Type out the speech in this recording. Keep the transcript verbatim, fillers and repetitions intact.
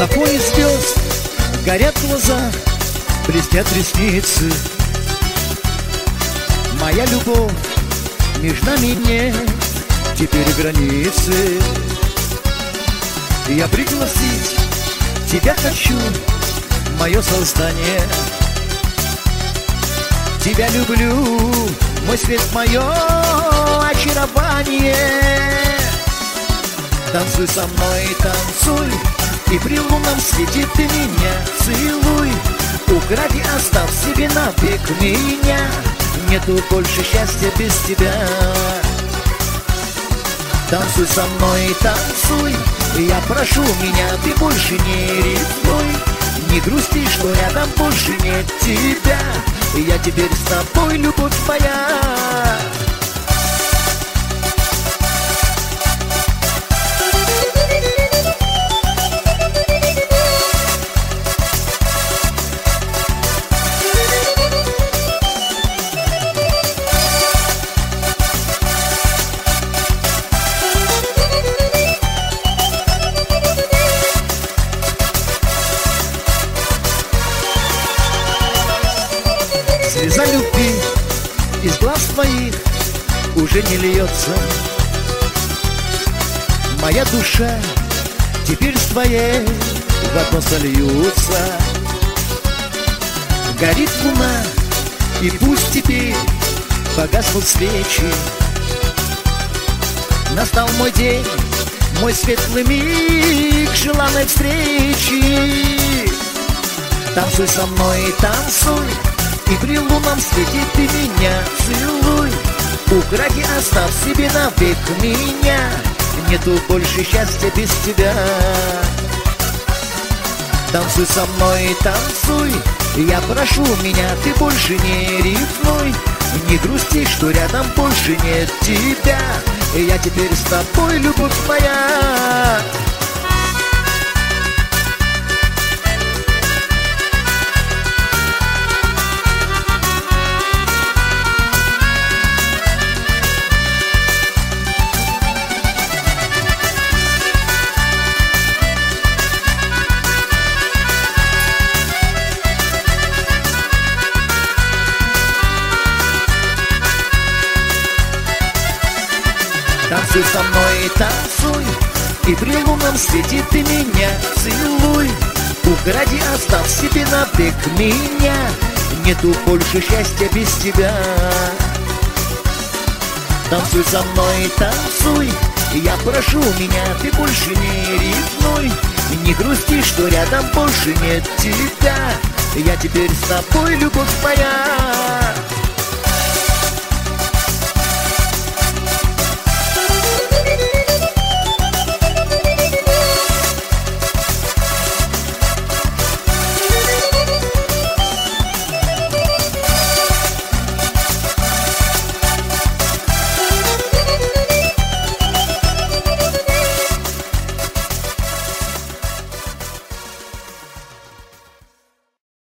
На фоне звезд горят глаза, блестят ресницы. Моя любовь, между нами нет теперь границы. Я пригласить тебя хочу, мое создание. Тебя люблю, мой свет, мое очарование. Танцуй со мной, танцуй, и при лунном свете ты меня целуй. Укради, оставь себе навек меня, нету больше счастья без тебя. Танцуй со мной, танцуй, я прошу меня, ты больше не ревнуй. Не грусти, что рядом больше нет тебя, я теперь с тобой, любовь моя. Слеза любви из глаз твоих уже не льется. Моя душа теперь с твоей в одно сольются. Горит луна, и пусть теперь погаснут свечи. Настал мой день, мой светлый миг желанной встречи. Танцуй со мной, танцуй, и при лунном свете ты меня целуй. Укради, оставь себе навек меня, нету больше счастья без тебя. Танцуй со мной, танцуй, я прошу меня, ты больше не ревнуй. Не грусти, что рядом больше нет тебя, я теперь с тобой, любовь моя. Танцуй со мной, танцуй, и при лунном свете ты меня целуй. Укради, оставь себе навек меня, нету больше счастья без тебя. Танцуй со мной, танцуй, я прошу меня, ты больше не ревнуй. Не грусти, что рядом больше нет тебя, я теперь с тобой, любовь моя.